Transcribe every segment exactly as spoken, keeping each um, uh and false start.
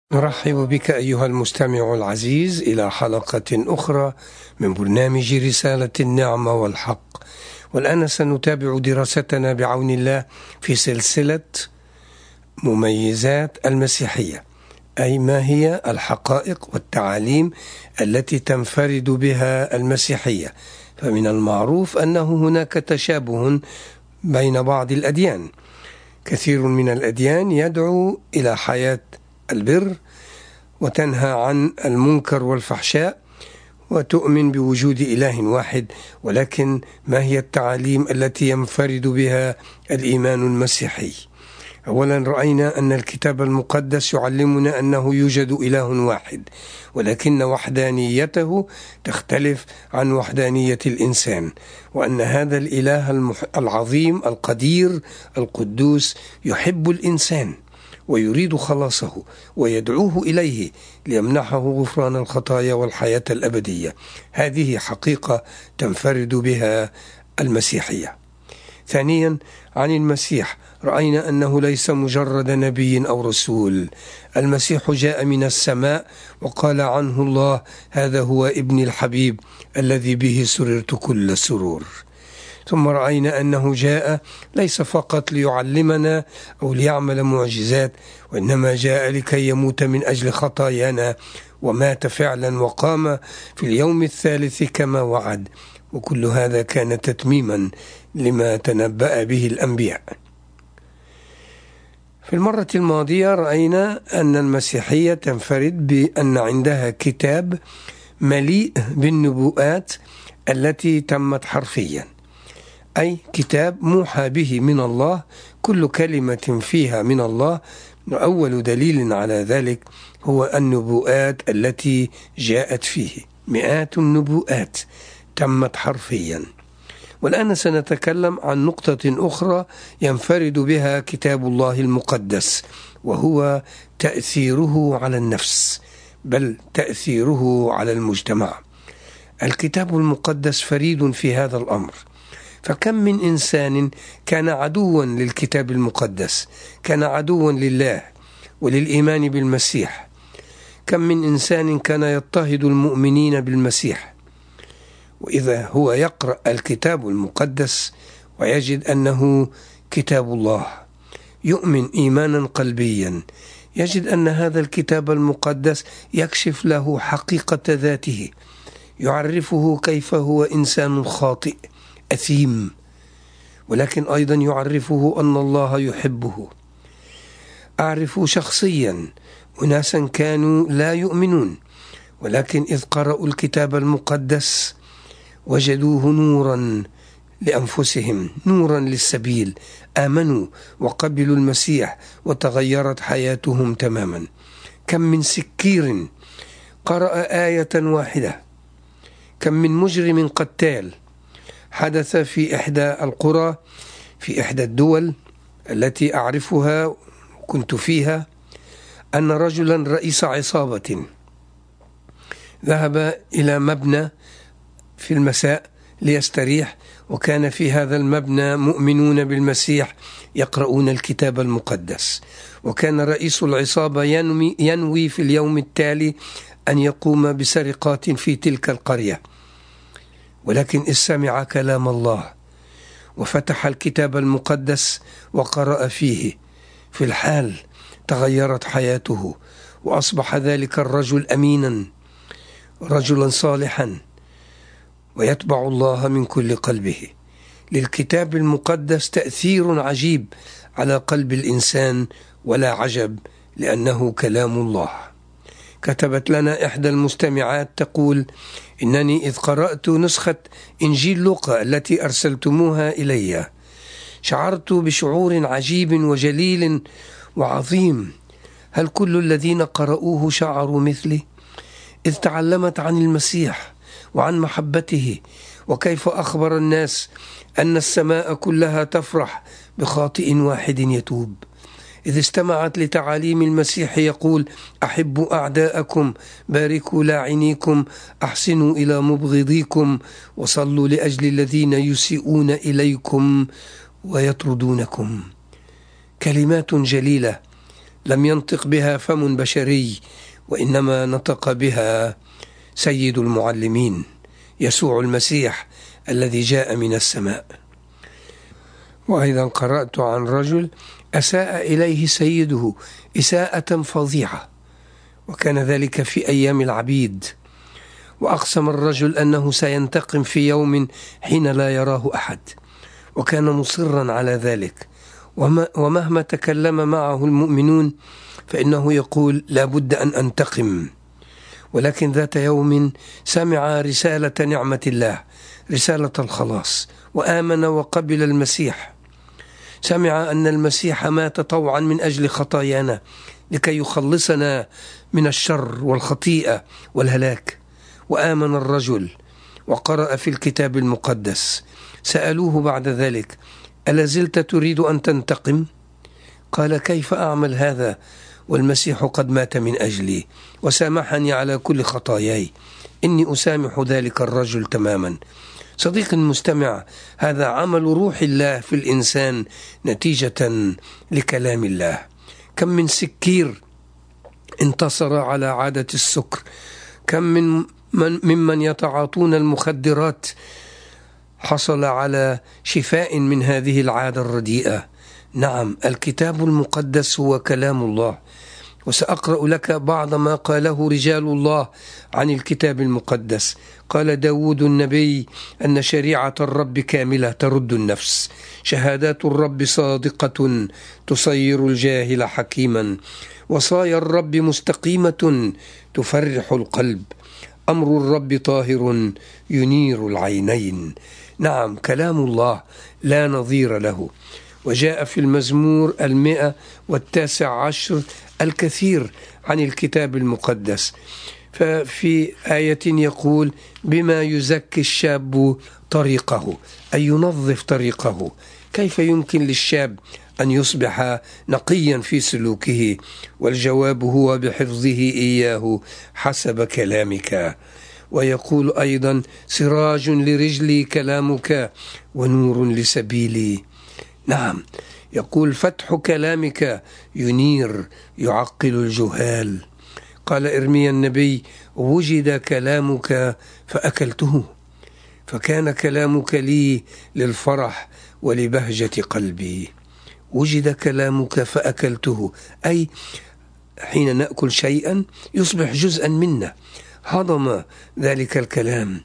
نرحب بك أيها المستمع العزيز إلى حلقة أخرى من برنامج رسالة النعمة والحق. والآن سنتابع دراستنا بعون الله في سلسلة مميزات المسيحية، أي ما هي الحقائق والتعاليم التي تنفرد بها المسيحية. فمن المعروف أنه هناك تشابه بين بعض الأديان. كثير من الأديان يدعو إلى حياة البر وتنهى عن المنكر والفحشاء وتؤمن بوجود إله واحد، ولكن ما هي التعاليم التي ينفرد بها الإيمان المسيحي؟ أولا، رأينا أن الكتاب المقدس يعلمنا أنه يوجد إله واحد، ولكن وحدانيته تختلف عن وحدانية الإنسان، وأن هذا الإله العظيم القدير القدوس يحب الإنسان ويريد خلاصه ويدعوه إليه ليمنحه غفران الخطايا والحياة الأبدية. هذه حقيقة تنفرد بها المسيحية. ثانيا، عن المسيح رأينا أنه ليس مجرد نبي أو رسول. المسيح جاء من السماء وقال عنه الله: هذا هو ابني الحبيب الذي به سررت كل سرور. ثم رأينا أنه جاء ليس فقط ليعلمنا أو ليعمل معجزات، وإنما جاء لكي يموت من أجل خطايانا، ومات فعلا وقام في اليوم الثالث كما وعد. وكل هذا كان تتميما لما تنبأ به الأنبياء. في المرة الماضية رأينا أن المسيحية تنفرد بأن عندها كتاب مليء بالنبوءات التي تمت حرفيا، أي كتاب موحى به من الله، كل كلمة فيها من الله. أول دليل على ذلك هو النبوءات التي جاءت فيه، مئات النبوءات تمت حرفيا. والآن سنتكلم عن نقطة أخرى ينفرد بها كتاب الله المقدس، وهو تأثيره على النفس، بل تأثيره على المجتمع. الكتاب المقدس فريد في هذا الأمر. فكم من إنسان كان عدوا للكتاب المقدس، كان عدوا لله وللإيمان بالمسيح. كم من إنسان كان يضطهد المؤمنين بالمسيح، وإذا هو يقرأ الكتاب المقدس ويجد أنه كتاب الله، يؤمن إيمانا قلبيا، يجد أن هذا الكتاب المقدس يكشف له حقيقة ذاته، يعرفه كيف هو إنسان خاطئ أثيم، ولكن أيضا يعرفه أن الله يحبه. أعرف شخصيا أناسا كانوا لا يؤمنون، ولكن إذ قرأوا الكتاب المقدس وجدوه نورا لأنفسهم، نورا للسبيل، آمنوا وقبلوا المسيح وتغيرت حياتهم تماما. كم من سكير قرأ آية واحدة، كم من مجرم قتال حدث في إحدى القرى في إحدى الدول التي أعرفها وكنت فيها، أن رجلا رئيس عصابة ذهب إلى مبنى في المساء ليستريح، وكان في هذا المبنى مؤمنون بالمسيح يقرؤون الكتاب المقدس، وكان رئيس العصابة ينوي, ينوي في اليوم التالي أن يقوم بسرقات في تلك القرية. ولكن إذ سمع كلام الله وفتح الكتاب المقدس وقرأ فيه، في الحال تغيرت حياته، وأصبح ذلك الرجل أمينا، رجلا صالحا، ويتبع الله من كل قلبه. للكتاب المقدس تأثير عجيب على قلب الإنسان، ولا عجب لأنه كلام الله. كتبت لنا إحدى المستمعات تقول: إنني إذ قرأت نسخة إنجيل لوقا التي أرسلتموها إلي شعرت بشعور عجيب وجليل وعظيم. هل كل الذين قرأوه شعروا مثلي؟ إذ تعلمت عن المسيح وعن محبته، وكيف أخبر الناس أن السماء كلها تفرح بخاطئ واحد يتوب. إذ استمعت لتعاليم المسيح يقول: أحبوا أعداءكم، باركوا لاعنيكم، أحسنوا إلى مبغضيكم، وصلوا لأجل الذين يسيئون إليكم ويطردونكم. كلمات جليلة لم ينطق بها فم بشري، وإنما نطق بها سيد المعلمين يسوع المسيح الذي جاء من السماء. وأيضا قرأت عن رجل أساء إليه سيده إساءة فظيعة، وكان ذلك في أيام العبيد، وأقسم الرجل أنه سينتقم في يوم حين لا يراه أحد، وكان مصرا على ذلك، ومهما تكلم معه المؤمنون فإنه يقول لا بد أن أنتقم. ولكن ذات يوم سمع رسالة نعمة الله، رسالة الخلاص، وآمن وقبل المسيح. سمع أن المسيح مات طوعا من أجل خطايانا لكي يخلصنا من الشر والخطيئة والهلاك. وآمن الرجل وقرأ في الكتاب المقدس. سألوه بعد ذلك ألا زلت تريد أن تنتقم؟ قال كيف أعمل هذا والمسيح قد مات من أجلي وسامحني على كل خطاياي؟ إني أسامح ذلك الرجل تماما. صديق المستمع، هذا عمل روح الله في الإنسان نتيجة لكلام الله. كم من سكير انتصر على عادة السكر، كم من من ممن يتعاطون المخدرات حصل على شفاء من هذه العادة الرديئة. نعم، الكتاب المقدس هو كلام الله، وسأقرأ لك بعض ما قاله رجال الله عن الكتاب المقدس. قال داود النبي أن شريعة الرب كاملة ترد النفس، شهادات الرب صادقة تصير الجاهل حكيما، وصايا الرب مستقيمة تفرح القلب، أمر الرب طاهر ينير العينين. نعم، كلام الله لا نظير له. وجاء في المزمور المئة والتاسع عشر الكثير عن الكتاب المقدس، ففي آية يقول بما يزكي الشاب طريقه، أي ينظف طريقه. كيف يمكن للشاب أن يصبح نقيا في سلوكه؟ والجواب هو بحفظه إياه حسب كلامك. ويقول أيضا سراج لرجلي كلامك ونور لسبيلي. نعم، يقول فتح كلامك ينير يعقل الجهال. قال إرميا النبي وجد كلامك فأكلته، فكان كلامك لي للفرح ولبهجة قلبي. وجد كلامك فأكلته، أي حين نأكل شيئا يصبح جزءا منا، هضم ذلك الكلام،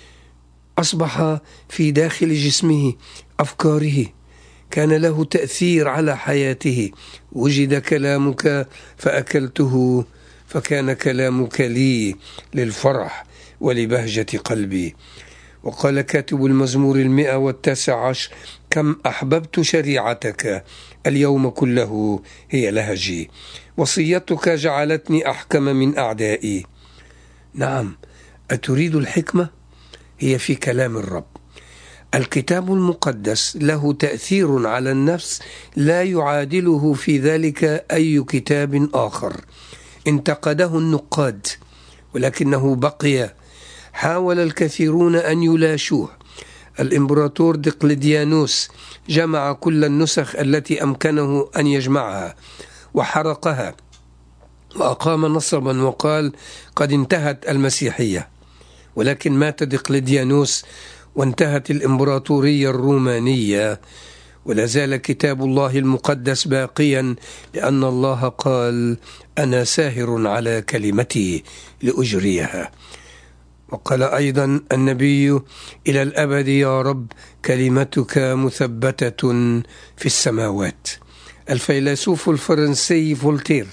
أصبح في داخل جسمه أفكاره، كان له تأثير على حياته. وجد كلامك فأكلته، فكان كلامك لي للفرح ولبهجة قلبي. وقال كاتب المزمور المئة والتاسع عشر كم أحببت شريعتك، اليوم كله هي لهجي، وصيتك جعلتني أحكم من أعدائي. نعم، أتريد الحكمة؟ هي في كلام الرب. الكتاب المقدس له تأثير على النفس لا يعادله في ذلك أي كتاب آخر. انتقده النقاد ولكنه بقي. حاول الكثيرون أن يلاشوه. الإمبراطور دقلديانوس جمع كل النسخ التي أمكنه أن يجمعها وحرقها، وأقام نصبا وقال قد انتهت المسيحية. ولكن مات دقلديانوس وانتهت الإمبراطورية الرومانية، ولا زال كتاب الله المقدس باقيا، لأن الله قال أنا ساهر على كلمتي لأجريها. وقال أيضا النبي إلى الأبد يا رب كلمتك مثبتة في السماوات. الفيلسوف الفرنسي فولتير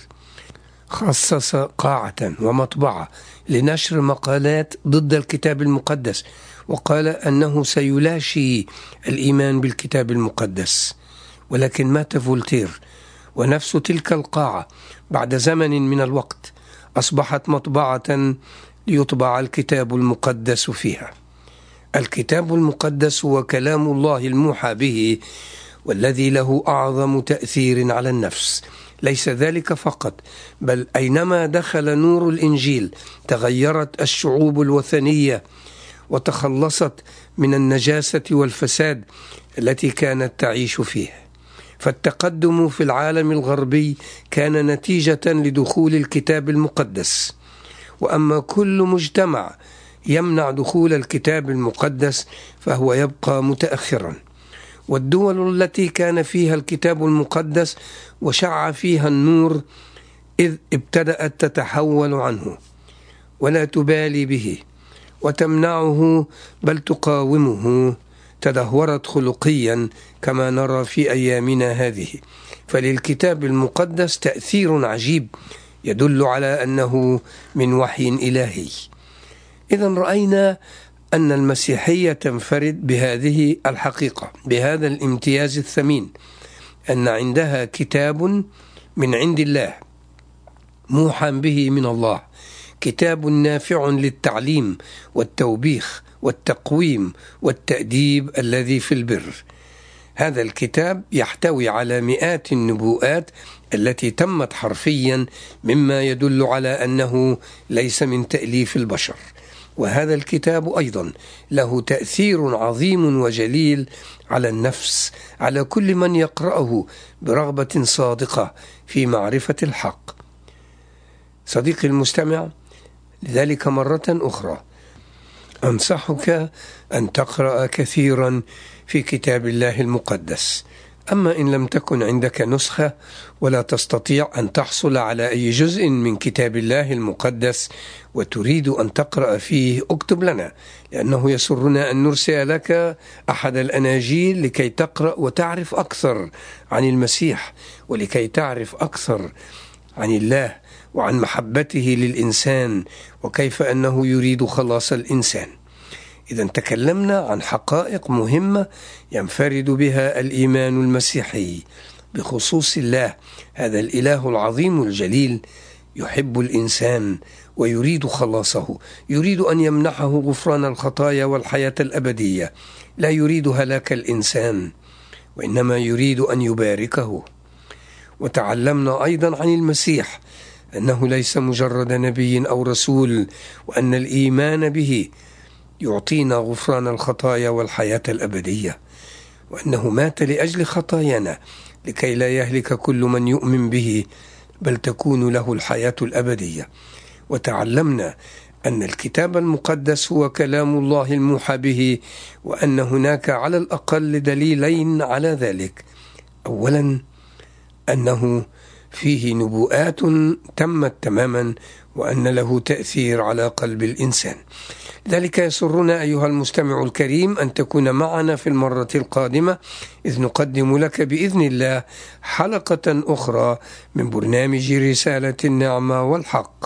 خصص قاعة ومطبعة لنشر مقالات ضد الكتاب المقدس، وقال أنه سيلاشي الإيمان بالكتاب المقدس. ولكن مات فولتير، ونفس تلك القاعة بعد زمن من الوقت أصبحت مطبعة ليطبع الكتاب المقدس فيها. الكتاب المقدس هو كلام الله الموحى به، والذي له أعظم تأثير على النفس. ليس ذلك فقط، بل أينما دخل نور الإنجيل تغيرت الشعوب الوثنية وتخلصت من النجاسة والفساد التي كانت تعيش فيه. فالتقدم في العالم الغربي كان نتيجة لدخول الكتاب المقدس، وأما كل مجتمع يمنع دخول الكتاب المقدس فهو يبقى متأخرا. والدول التي كان فيها الكتاب المقدس وشع فيها النور إذ ابتدأت تتحول عنه ولا تبالي به وتمنعه بل تقاومه، تدهورت خلقيا كما نرى في أيامنا هذه. فللكتاب المقدس تأثير عجيب يدل على أنه من وحي إلهي. إذن رأينا أن المسيحية تنفرد بهذه الحقيقة، بهذا الامتياز الثمين، أن عندها كتاب من عند الله موحى به من الله، كتاب نافع للتعليم والتوبيخ والتقويم والتأديب الذي في البر. هذا الكتاب يحتوي على مئات النبوءات التي تمت حرفيا، مما يدل على أنه ليس من تأليف البشر. وهذا الكتاب أيضا له تأثير عظيم وجليل على النفس، على كل من يقرأه برغبة صادقة في معرفة الحق. صديقي المستمع، لذلك مرة أخرى أنصحك أن تقرأ كثيرا في كتاب الله المقدس. أما إن لم تكن عندك نسخة ولا تستطيع أن تحصل على أي جزء من كتاب الله المقدس وتريد أن تقرأ فيه، اكتب لنا، لأنه يسرنا أن نرسل لك أحد الأناجيل لكي تقرأ وتعرف أكثر عن المسيح، ولكي تعرف أكثر عن الله وعن محبته للإنسان وكيف أنه يريد خلاص الإنسان. إذا تكلمنا عن حقائق مهمة ينفرد بها الإيمان المسيحي بخصوص الله، هذا الإله العظيم الجليل يحب الإنسان ويريد خلاصه، يريد أن يمنحه غفران الخطايا والحياة الأبدية، لا يريد هلاك الإنسان وإنما يريد أن يباركه. وتعلمنا أيضا عن المسيح أنه ليس مجرد نبي أو رسول، وأن الإيمان به يعطينا غفران الخطايا والحياة الأبدية، وأنه مات لأجل خطايانا لكي لا يهلك كل من يؤمن به بل تكون له الحياة الأبدية. وتعلمنا أن الكتاب المقدس هو كلام الله الموحى به، وأن هناك على الأقل دليلين على ذلك. أولا، أنه فيه نبوءات تمت تماما، وأن له تأثير على قلب الإنسان. ذلك يسرنا أيها المستمع الكريم أن تكون معنا في المرة القادمة، إذ نقدم لك بإذن الله حلقة أخرى من برنامج رسالة النعمة والحق.